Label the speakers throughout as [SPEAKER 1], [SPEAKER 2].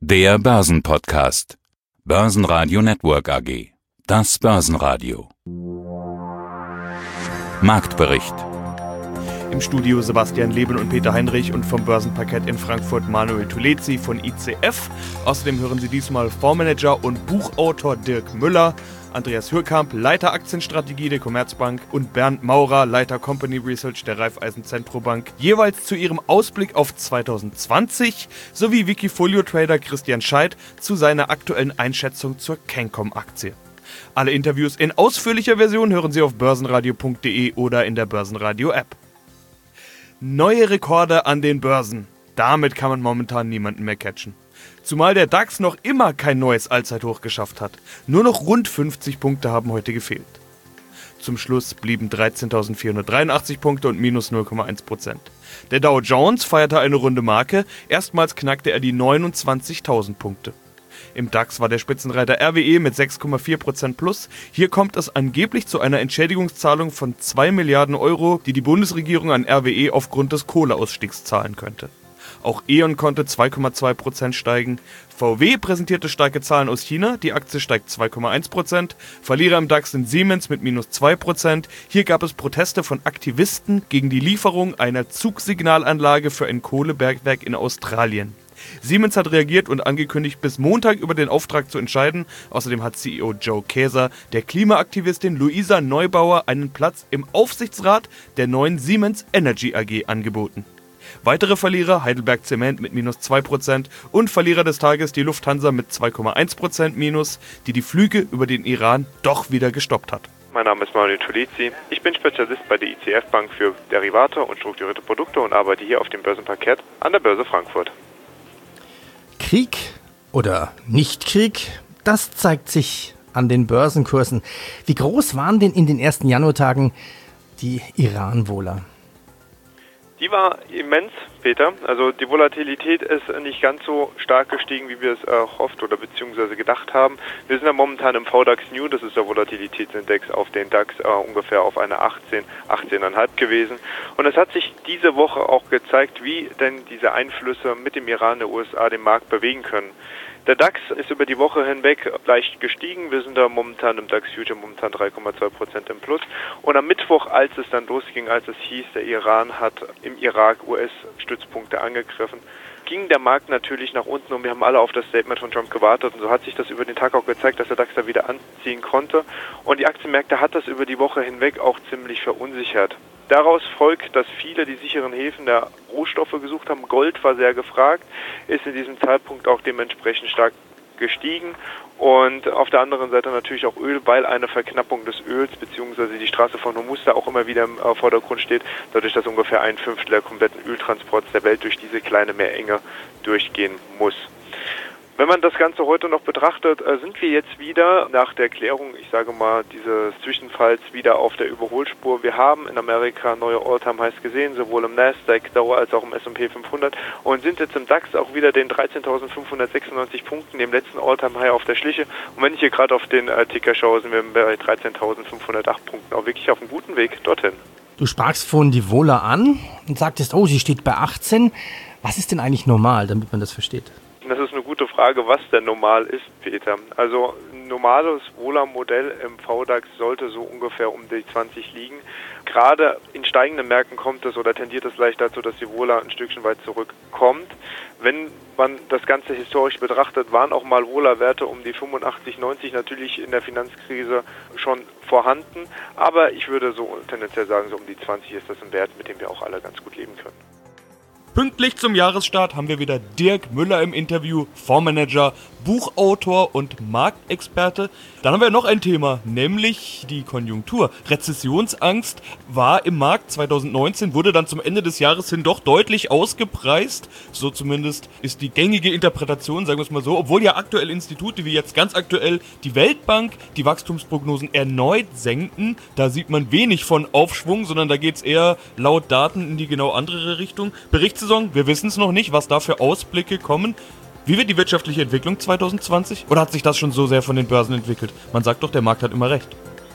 [SPEAKER 1] Der Börsenpodcast. Börsenradio Network AG. Das Börsenradio. Marktbericht.
[SPEAKER 2] Im Studio Sebastian Leben und Peter Heinrich und vom Börsenparkett in Frankfurt Manuel Tulezi von ICF. Außerdem hören Sie diesmal Fondsmanager und Buchautor Dirk Müller, Andreas Hürkamp, Leiter Aktienstrategie der Commerzbank und Bernd Maurer, Leiter Company Research der Raiffeisen Zentrobank, jeweils zu ihrem Ausblick auf 2020 sowie Wikifolio-Trader Christian Scheidt zu seiner aktuellen Einschätzung zur CANCOM-Aktie. Alle Interviews in ausführlicher Version hören Sie auf börsenradio.de oder in der Börsenradio-App. Neue Rekorde an den Börsen. Damit kann man momentan niemanden mehr catchen. Zumal der DAX noch immer kein neues Allzeithoch geschafft hat. Nur noch rund 50 Punkte haben heute gefehlt. Zum Schluss blieben 13.483 Punkte und minus 0,1%. Der Dow Jones feierte eine runde Marke. Erstmals knackte er die 29.000 Punkte. Im DAX war der Spitzenreiter RWE mit 6,4% plus. Hier kommt es angeblich zu einer Entschädigungszahlung von 2 Milliarden Euro, die die Bundesregierung an RWE aufgrund des Kohleausstiegs zahlen könnte. Auch E.ON konnte 2,2% steigen. VW präsentierte starke Zahlen aus China, die Aktie steigt 2,1%. Verlierer im DAX sind Siemens mit minus 2%. Hier gab es Proteste von Aktivisten gegen die Lieferung einer Zugsignalanlage für ein Kohlebergwerk in Australien. Siemens hat reagiert und angekündigt, bis Montag über den Auftrag zu entscheiden. Außerdem hat CEO Joe Kaeser der Klimaaktivistin Luisa Neubauer einen Platz im Aufsichtsrat der neuen Siemens Energy AG angeboten. Weitere Verlierer Heidelberg Zement mit minus 2% und Verlierer des Tages die Lufthansa mit 2,1% minus, die die Flüge über den Iran doch wieder gestoppt hat.
[SPEAKER 3] Mein Name ist Manuel Tulezi. Ich bin Spezialist bei der ICF Bank für Derivate und strukturierte Produkte und arbeite hier auf dem Börsenparkett an der Börse Frankfurt.
[SPEAKER 4] Krieg oder Nicht-Krieg, das zeigt sich an den Börsenkursen. Wie groß waren denn in den ersten Januartagen die Iran-Wohler?
[SPEAKER 3] Die war immens, Peter. Also die Volatilität ist nicht ganz so stark gestiegen, wie wir es erhofft oder beziehungsweise gedacht haben. Wir sind ja momentan im VDAX New, das ist der Volatilitätsindex auf den DAX, ungefähr auf eine 18,5 gewesen. Und es hat sich diese Woche auch gezeigt, wie denn diese Einflüsse mit dem Iran der USA den Markt bewegen können. Der DAX ist über die Woche hinweg leicht gestiegen. Wir sind da momentan im DAX Future momentan 3,2% im Plus. Und am Mittwoch, als es dann losging, als es hieß, der Iran hat im Irak US-Stützpunkte angegriffen, ging der Markt natürlich nach unten und wir haben alle auf das Statement von Trump gewartet. Und so hat sich das über den Tag auch gezeigt, dass der DAX da wieder anziehen konnte. Und die Aktienmärkte hat das über die Woche hinweg auch ziemlich verunsichert. Daraus folgt, dass viele die sicheren Häfen der Rohstoffe gesucht haben. Gold war sehr gefragt, ist in diesem Zeitpunkt auch dementsprechend stark gestiegen. Und auf der anderen Seite natürlich auch Öl, weil eine Verknappung des Öls bzw. die Straße von Hormuz da auch immer wieder im Vordergrund steht, dadurch, dass ungefähr 1/5 der kompletten Öltransports der Welt durch diese kleine Meerenge durchgehen muss. Wenn man das Ganze heute noch betrachtet, sind wir jetzt wieder nach der Klärung, ich sage mal, dieses Zwischenfalls wieder auf der Überholspur. Wir haben in Amerika neue All-Time-Highs gesehen, sowohl im Nasdaq Dow als auch im S&P 500 und sind jetzt im DAX auch wieder den 13.596 Punkten, dem letzten All-Time-High auf der Schliche. Und wenn ich hier gerade auf den Ticker schaue, sind wir bei 13.508 Punkten auch wirklich auf einem guten Weg dorthin.
[SPEAKER 4] Du sprachst vorhin die Wohler an und sagtest, oh, sie steht bei 18. Was ist denn eigentlich normal, damit man das versteht?
[SPEAKER 3] Das ist eine gute Frage, was denn normal ist, Peter. Also ein normales Wohler-Modell im VDAX sollte so ungefähr um die 20 liegen. Gerade in steigenden Märkten kommt es oder tendiert es leicht dazu, dass die Wohler ein Stückchen weit zurückkommt. Wenn man das Ganze historisch betrachtet, waren auch mal Wohler-Werte um die 85, 90 natürlich in der Finanzkrise schon vorhanden. Aber ich würde so tendenziell sagen, so um die 20 ist das ein Wert, mit dem wir auch alle ganz gut leben können.
[SPEAKER 2] Pünktlich zum Jahresstart haben wir wieder Dirk Müller im Interview, Fondsmanager, Buchautor und Marktexperte. Dann haben wir noch ein Thema, nämlich die Konjunktur. Rezessionsangst war im Markt 2019, wurde dann zum Ende des Jahres hin doch deutlich ausgepreist. So zumindest ist die gängige Interpretation, sagen wir es mal so. Obwohl ja aktuelle Institute wie jetzt ganz aktuell die Weltbank die Wachstumsprognosen erneut senken. Da sieht man wenig von Aufschwung, sondern da geht es eher laut Daten in die genau andere Richtung. Berichtssaison, wir wissen es noch nicht, was da für Ausblicke kommen. Wie wird die wirtschaftliche Entwicklung 2020? Oder hat sich das schon so sehr von den Börsen entwickelt? Man sagt doch, der Markt hat immer recht.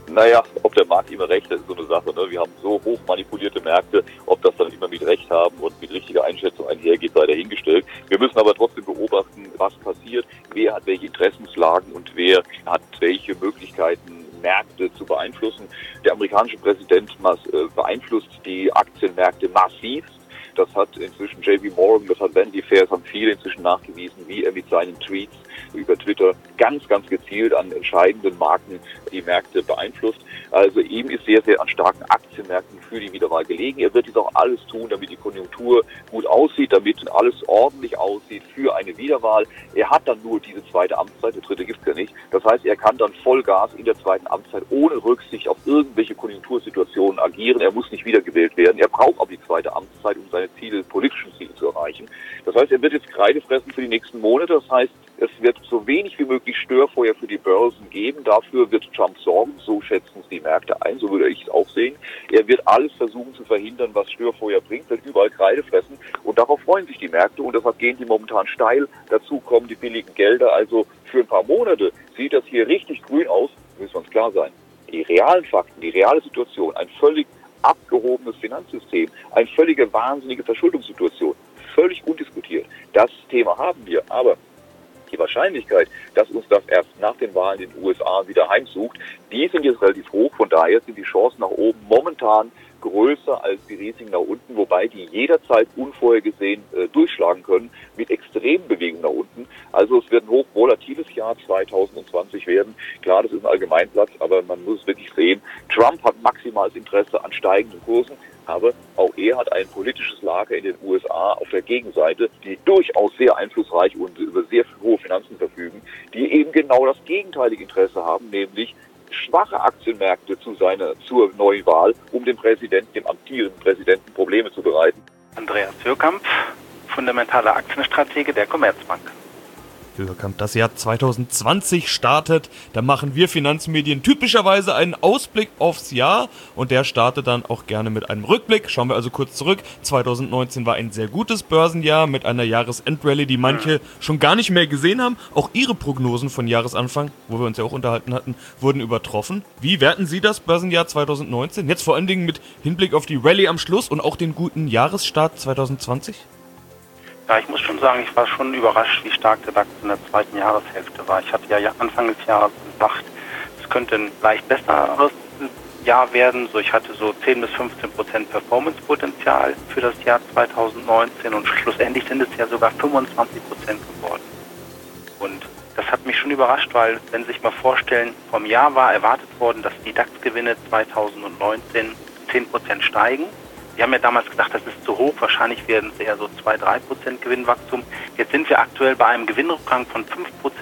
[SPEAKER 5] Naja, ob der Markt immer recht hat, ist so eine Sache. Ne? Wir haben so hoch manipulierte Märkte, ob das dann immer mit Recht haben und mit richtiger Einschätzung einhergeht, sei dahingestellt. Wir müssen aber trotzdem beobachten, was passiert, wer hat welche Interessenslagen und wer hat welche Möglichkeiten, Märkte zu beeinflussen. Der amerikanische Präsident beeinflusst die Aktienmärkte massiv. Das hat inzwischen J.P. Morgan, das hat Vanity Fair, das haben viele inzwischen nachgewiesen, wie er mit seinen Tweets über Twitter ganz, ganz gezielt an entscheidenden Marken die Märkte beeinflusst. Also ihm ist sehr, sehr an starken Aktienmärkten für die Wiederwahl gelegen. Er wird dies auch alles tun, damit die Konjunktur gut aussieht, damit alles ordentlich aussieht für eine Wiederwahl. Er hat dann nur diese zweite Amtszeit, der dritte gibt es ja nicht. Das heißt, er kann dann Vollgas in der zweiten Amtszeit ohne Rücksicht auf irgendwelche Konjunktursituationen agieren. Er muss nicht wiedergewählt werden. Er braucht auch die zweite Amtszeit, um seine politischen Ziele zu erreichen. Das heißt, er wird jetzt Kreide fressen für die nächsten Monate. Das heißt, es wird so wenig wie möglich Störfeuer für die Börsen geben. Dafür wird Trump sorgen. So schätzen es die Märkte ein. So würde ich es auch sehen. Er wird alles versuchen zu verhindern, was Störfeuer bringt, wird überall Kreide fressen. Und darauf freuen sich die Märkte. Und deshalb gehen die momentan steil. Dazu kommen die billigen Gelder. Also für ein paar Monate sieht das hier richtig grün aus. Müssen wir uns klar sein. Die realen Fakten, die reale Situation, ein völlig abgehobenes Finanzsystem, eine völlige wahnsinnige Verschuldungssituation, völlig undiskutiert. Das Thema haben wir, aber die Wahrscheinlichkeit, dass uns das erst nach den Wahlen in den USA wieder heimsucht, die sind jetzt relativ hoch. Von daher sind die Chancen nach oben momentan größer als die Risiken nach unten, wobei die jederzeit unvorhergesehen durchschlagen können mit extremen Bewegungen nach unten. Also es wird ein hochvolatiles Jahr 2020 werden. Klar, das ist ein Allgemeinplatz, aber man muss es wirklich sehen. Trump hat maximales Interesse an steigenden Kursen, aber auch er hat ein politisches Lager in den USA auf der Gegenseite, die durchaus sehr einflussreich und über sehr hohe Finanzen verfügen, die eben genau das gegenteilige Interesse haben, nämlich schwache Aktienmärkte zur neuen Wahl, um dem amtierenden Präsidenten Probleme zu bereiten.
[SPEAKER 6] Andreas Hökamp, fundamentaler Aktienstratege der Commerzbank.
[SPEAKER 2] Hökamp, das Jahr 2020 startet. Da machen wir Finanzmedien typischerweise einen Ausblick aufs Jahr und der startet dann auch gerne mit einem Rückblick. Schauen wir also kurz zurück. 2019 war ein sehr gutes Börsenjahr mit einer Jahresendrallye, die manche schon gar nicht mehr gesehen haben. Auch Ihre Prognosen von Jahresanfang, wo wir uns ja auch unterhalten hatten, wurden übertroffen. Wie werten Sie das Börsenjahr 2019? Jetzt vor allen Dingen mit Hinblick auf die Rallye am Schluss und auch den guten Jahresstart 2020?
[SPEAKER 6] Ja, ich muss schon sagen, ich war schon überrascht, wie stark der DAX in der zweiten Jahreshälfte war. Ich hatte ja Anfang des Jahres gesagt, es könnte ein leicht besseres Jahr werden. Ich hatte so 10-15% Performance-Potenzial für das Jahr 2019 und schlussendlich sind es ja sogar 25% geworden. Und das hat mich schon überrascht, weil, wenn Sie sich mal vorstellen, vom Jahr war erwartet worden, dass die DAX-Gewinne 2019 10% steigen. Wir haben ja damals gedacht, das ist zu hoch, wahrscheinlich werden es eher so 2-3% Gewinnwachstum. Jetzt sind wir aktuell bei einem Gewinnrückgang von 5%.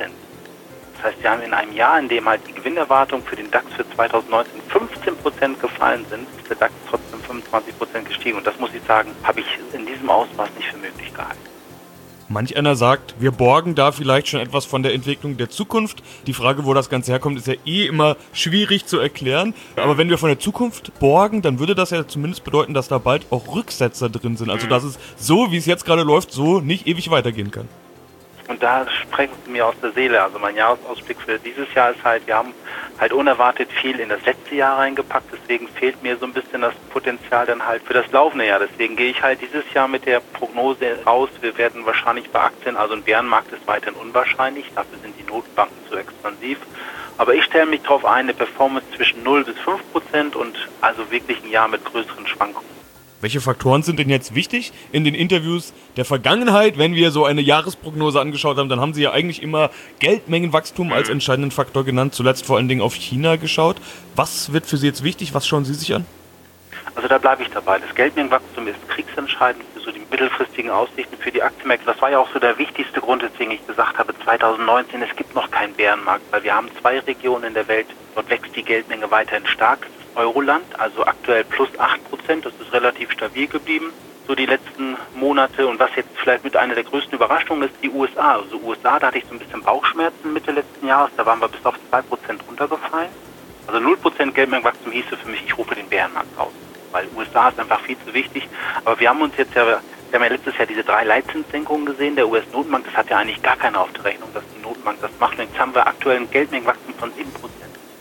[SPEAKER 6] Das heißt, wir haben in einem Jahr, in dem halt die Gewinnerwartungen für den DAX für 2019 15% gefallen sind, ist der DAX trotzdem 25% gestiegen. Und das, muss ich sagen, habe ich in diesem Ausmaß nicht für möglich gehalten.
[SPEAKER 2] Manch einer sagt, wir borgen da vielleicht schon etwas von der Entwicklung der Zukunft. Die Frage, wo das Ganze herkommt, ist ja immer schwierig zu erklären. Aber wenn wir von der Zukunft borgen, dann würde das ja zumindest bedeuten, dass da bald auch Rücksetzer drin sind. Also dass es so, wie es jetzt gerade läuft, so nicht ewig weitergehen kann.
[SPEAKER 6] Und da sprechen Sie mir aus der Seele. Also mein Jahresausblick für dieses Jahr ist halt, wir haben halt unerwartet viel in das letzte Jahr reingepackt. Deswegen fehlt mir so ein bisschen das Potenzial dann halt für das laufende Jahr. Deswegen gehe ich halt dieses Jahr mit der Prognose raus. Wir werden wahrscheinlich bei Aktien, also ein Bärenmarkt ist weiterhin unwahrscheinlich. Dafür sind die Notenbanken zu expansiv. Aber ich stelle mich darauf ein, eine Performance zwischen 0-5% und also wirklich ein Jahr mit größeren Schwankungen.
[SPEAKER 2] Welche Faktoren sind denn jetzt wichtig in den Interviews der Vergangenheit? Wenn wir so eine Jahresprognose angeschaut haben, dann haben Sie ja eigentlich immer Geldmengenwachstum als entscheidenden Faktor genannt, zuletzt vor allen Dingen auf China geschaut. Was wird für Sie jetzt wichtig? Was schauen Sie sich an?
[SPEAKER 6] Also da bleibe ich dabei. Das Geldmengenwachstum ist kriegsentscheidend für so die mittelfristigen Aussichten für die Aktienmärkte. Das war ja auch so der wichtigste Grund, weswegen ich gesagt habe, 2019, es gibt noch keinen Bärenmarkt, weil wir haben 2 Regionen in der Welt, dort wächst die Geldmenge weiterhin stark. Euroland, also aktuell plus 8%, das ist relativ stabil geblieben, so die letzten Monate. Und was jetzt vielleicht mit einer der größten Überraschungen ist, die USA. Also USA, da hatte ich so ein bisschen Bauchschmerzen Mitte letzten Jahres, da waren wir bis auf 2% runtergefallen. Also 0% Geldmengenwachstum hieße für mich, ich rufe den Bärenmarkt aus, weil USA ist einfach viel zu wichtig. Aber wir haben uns jetzt ja, wir haben ja letztes Jahr diese 3 Leitzinssenkungen gesehen, der US-Notenbank, das hat ja eigentlich gar keiner auf der Rechnung, dass die Notenbank das macht. Und jetzt haben wir aktuell ein Geldmengenwachstum von 7%.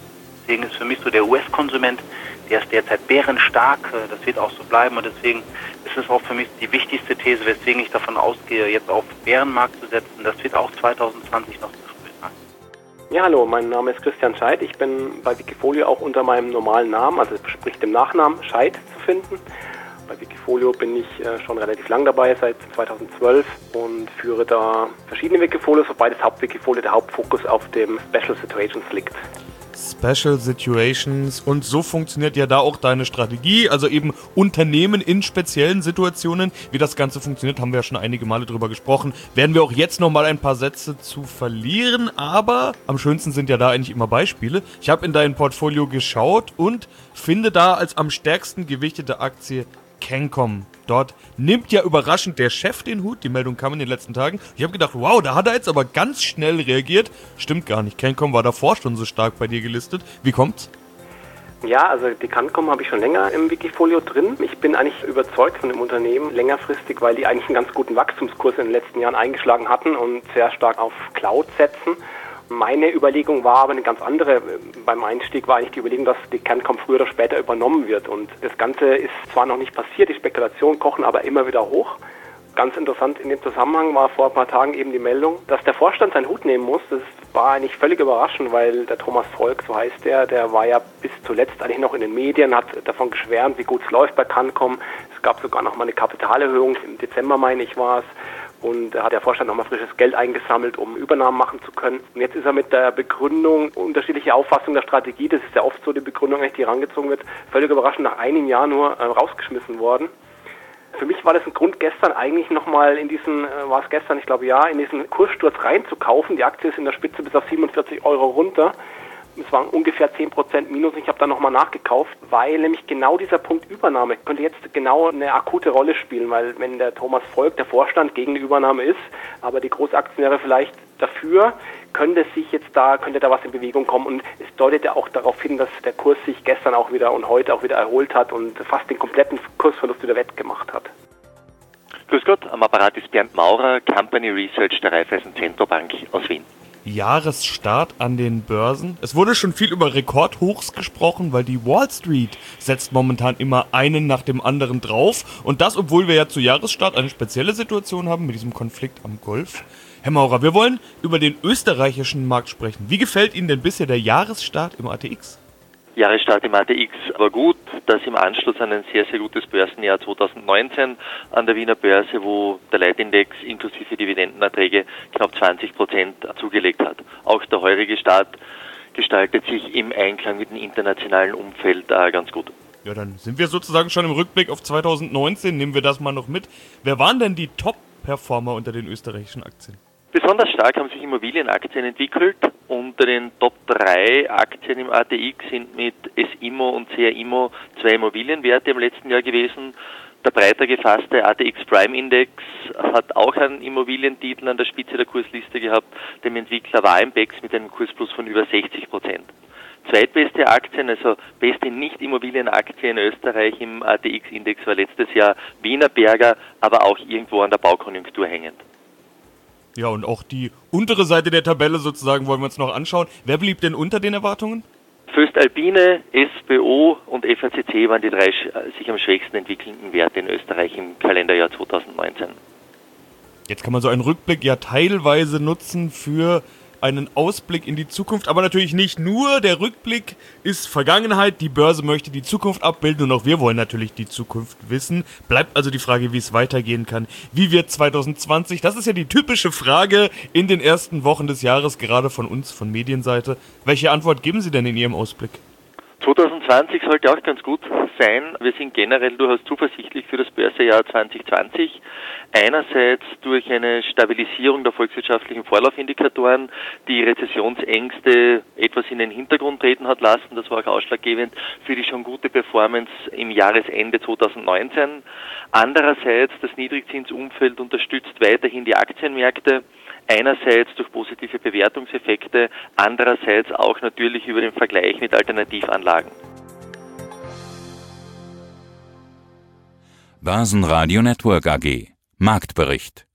[SPEAKER 6] Deswegen ist für mich so der US-Konsument, der ist derzeit bärenstark, das wird auch so bleiben und deswegen ist es auch für mich die wichtigste These, weswegen ich davon ausgehe, jetzt auf Bärenmarkt zu setzen. Das wird auch 2020 noch zu früh sein.
[SPEAKER 7] Ja, hallo, mein Name ist Christian Scheidt. Ich bin bei Wikifolio auch unter meinem normalen Namen, also sprich dem Nachnamen Scheidt, zu finden. Bei Wikifolio bin ich schon relativ lang dabei, seit 2012 und führe da verschiedene Wikifolios, wobei das Hauptwikifolio der Hauptfokus auf dem Special Situations liegt.
[SPEAKER 2] Special Situations, und so funktioniert ja da auch deine Strategie, also eben Unternehmen in speziellen Situationen. Wie das Ganze funktioniert, haben wir ja schon einige Male drüber gesprochen. Werden wir auch jetzt nochmal ein paar Sätze zu verlieren, aber am schönsten sind ja da eigentlich immer Beispiele. Ich habe in dein Portfolio geschaut und finde da als am stärksten gewichtete Aktie CANCOM. Dort nimmt ja überraschend der Chef den Hut. Die Meldung kam in den letzten Tagen. Ich habe gedacht, wow, da hat er jetzt aber ganz schnell reagiert. Stimmt gar nicht. CANCOM war davor schon so stark bei dir gelistet. Wie kommt's?
[SPEAKER 7] Ja, also die CANCOM habe ich schon länger im Wikifolio drin. Ich bin eigentlich überzeugt von dem Unternehmen längerfristig, weil die eigentlich einen ganz guten Wachstumskurs in den letzten Jahren eingeschlagen hatten und sehr stark auf Cloud setzen. Meine Überlegung war aber eine ganz andere. Beim Einstieg war eigentlich die Überlegung, dass die CANCOM früher oder später übernommen wird. Und das Ganze ist zwar noch nicht passiert, die Spekulationen kochen aber immer wieder hoch. Ganz interessant in dem Zusammenhang war vor ein paar Tagen eben die Meldung, dass der Vorstand seinen Hut nehmen muss. Das war eigentlich völlig überraschend, weil der Thomas Volk, so heißt der war ja bis zuletzt eigentlich noch in den Medien, hat davon geschwärmt, wie gut es läuft bei CANCOM. Es gab sogar noch mal eine Kapitalerhöhung, im Dezember meine ich war es. Und da hat der Vorstand nochmal frisches Geld eingesammelt, um Übernahmen machen zu können. Und jetzt ist er mit der Begründung, unterschiedliche Auffassung der Strategie, das ist ja oft so die Begründung, die herangezogen wird, völlig überraschend nach einem Jahr nur rausgeschmissen worden. Für mich war das ein Grund, gestern eigentlich nochmal in diesen, in diesen Kurssturz reinzukaufen. Die Aktie ist in der Spitze bis auf 47 € runter. Es waren ungefähr 10% Minus. Ich habe dann nochmal nachgekauft, weil nämlich genau dieser Punkt Übernahme könnte jetzt genau eine akute Rolle spielen, weil wenn der Thomas Volk, der Vorstand, gegen die Übernahme ist, aber die Großaktionäre vielleicht dafür, könnte da was in Bewegung kommen. Und es deutet ja auch darauf hin, dass der Kurs sich gestern auch wieder und heute auch wieder erholt hat und fast den kompletten Kursverlust wieder wettgemacht hat.
[SPEAKER 8] Grüß Gott, am Apparat ist Bernd Maurer, Company Research der Raiffeisen Zentrobank aus Wien.
[SPEAKER 2] Jahresstart an den Börsen. Es wurde schon viel über Rekordhochs gesprochen, weil die Wall Street setzt momentan immer einen nach dem anderen drauf. Und das, obwohl wir ja zu Jahresstart eine spezielle Situation haben mit diesem Konflikt am Golf. Herr Maurer, wir wollen über den österreichischen Markt sprechen. Wie gefällt Ihnen denn bisher der Jahresstart im ATX?
[SPEAKER 8] Jahresstart im ATX war gut, das im Anschluss an ein sehr, sehr gutes Börsenjahr 2019 an der Wiener Börse, wo der Leitindex inklusive Dividendenerträge knapp 20% zugelegt hat. Auch der heurige Start gestaltet sich im Einklang mit dem internationalen Umfeld ganz gut.
[SPEAKER 2] Ja, dann sind wir sozusagen schon im Rückblick auf 2019, nehmen wir das mal noch mit. Wer waren denn die Top-Performer unter den österreichischen Aktien?
[SPEAKER 8] Besonders stark haben sich Immobilienaktien entwickelt. Unter den Top 3 Aktien im ATX sind mit SIMO und CRIMO 2 Immobilienwerte im letzten Jahr gewesen. Der breiter gefasste ATX Prime Index hat auch einen Immobilientitel an der Spitze der Kursliste gehabt, dem Entwickler Warimpex mit einem Kursplus von über 60%. Zweitbeste Aktien, also beste Nicht-Immobilienaktie in Österreich im ATX-Index war letztes Jahr Wienerberger, aber auch irgendwo an der Baukonjunktur hängend.
[SPEAKER 2] Ja, und auch die untere Seite der Tabelle sozusagen wollen wir uns noch anschauen. Wer blieb denn unter den Erwartungen?
[SPEAKER 8] Föstalpine, SBO und FACC waren die 3 sich am schwächsten entwickelnden Werte in Österreich im Kalenderjahr 2019.
[SPEAKER 2] Jetzt kann man so einen Rückblick ja teilweise nutzen für einen Ausblick in die Zukunft, aber natürlich nicht nur. Der Rückblick ist Vergangenheit, die Börse möchte die Zukunft abbilden und auch wir wollen natürlich die Zukunft wissen. Bleibt also die Frage, wie es weitergehen kann. Wie wird 2020? Das ist ja die typische Frage in den ersten Wochen des Jahres, gerade von uns, von Medienseite. Welche Antwort geben Sie denn in Ihrem Ausblick?
[SPEAKER 8] 2020 sollte auch ganz gut sein. Wir sind generell durchaus zuversichtlich für das Börsejahr 2020. Einerseits durch eine Stabilisierung der volkswirtschaftlichen Vorlaufindikatoren, die Rezessionsängste etwas in den Hintergrund treten hat lassen. Das war auch ausschlaggebend für die schon gute Performance im Jahresende 2019. Andererseits das Niedrigzinsumfeld unterstützt weiterhin die Aktienmärkte. Einerseits durch positive Bewertungseffekte, andererseits auch natürlich über den Vergleich mit Alternativanlagen.
[SPEAKER 1] Börsenradio Network AG. Marktbericht